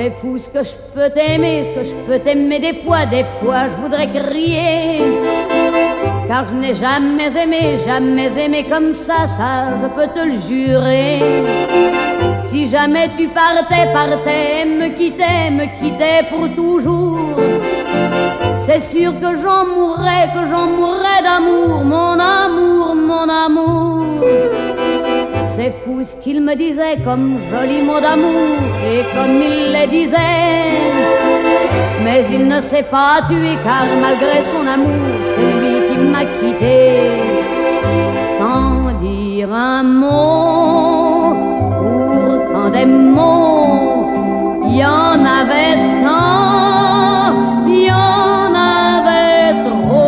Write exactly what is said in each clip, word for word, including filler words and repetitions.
C'est fou ce que je peux t'aimer, ce que je peux t'aimer des fois, des fois je voudrais crier. Car je n'ai jamais aimé, jamais aimé comme ça, ça je peux te le jurer. Si jamais tu partais, partais, me quittais, me quittais pour toujours, c'est sûr que j'en mourrais, que j'en mourrais d'amour, mon amour, mon amour. C'est fou ce qu'il me disait comme joli mot d'amour et comme il les disait. Mais il ne s'est pas tué car malgré son amour, c'est lui qui m'a quitté. Sans dire un mot, pourtant des mots, il y en avait tant, il y en avait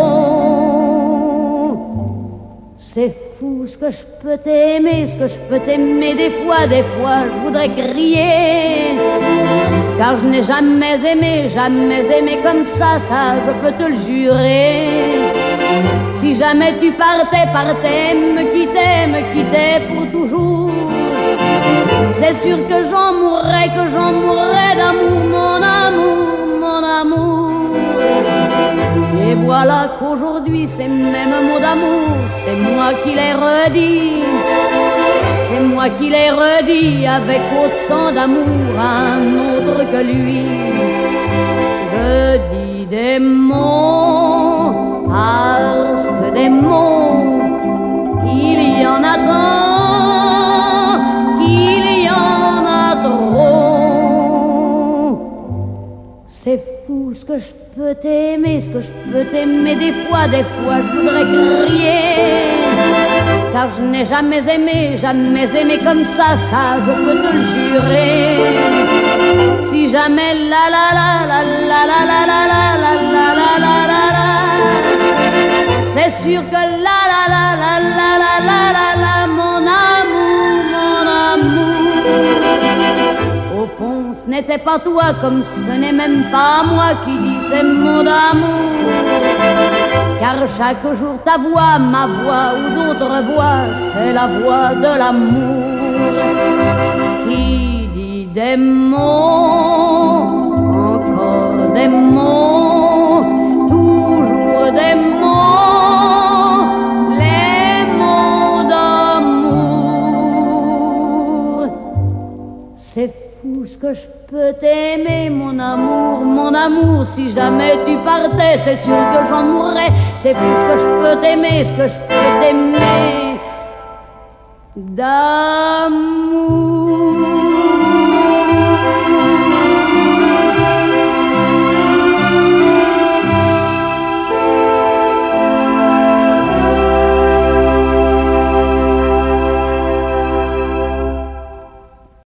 trop. C'est fou ce que je peux t'aimer, ce que je peux t'aimer des fois, des fois je voudrais crier. Car je n'ai jamais aimé, jamais aimé comme ça, ça je peux te le jurer. Si jamais tu partais, partais, me quittais, me quittais pour toujours, c'est sûr que j'en mourrais, que j'en mourrais d'amour, mon amour, mon amour. Et voilà qu'aujourd'hui ces mêmes mots d'amour, c'est moi qui les redis, c'est moi qui les redis avec autant d'amour à un autre que lui. Je dis des mots parce que des mots, il y en a tant qu'il y en a trop. C'est fou ce que je peux t'aimer, ce que je peux t'aimer des fois, des fois je voudrais crier. Car je n'ai jamais aimé, jamais aimé comme ça, ça je peux te le jurer. Si jamais la la la la la la la la la la la la la la la, c'est sûr que la la la la la la la la la, mon amour, mon amour. Au fond ce n'était pas toi, comme ce n'est même pas moi qui dis ces mots d'amour. Car chaque jour ta voix, ma voix ou d'autres voix, c'est la voix de l'amour qui dit des mots, encore des mots, toujours des mots, les mots d'amour. C'est fou ce que je peux t'aimer, mon amour, mon amour. Si jamais tu partais, c'est sûr que j'en mourrais. C'est fou ce que je peux t'aimer, ce que je peux t'aimer d'amour.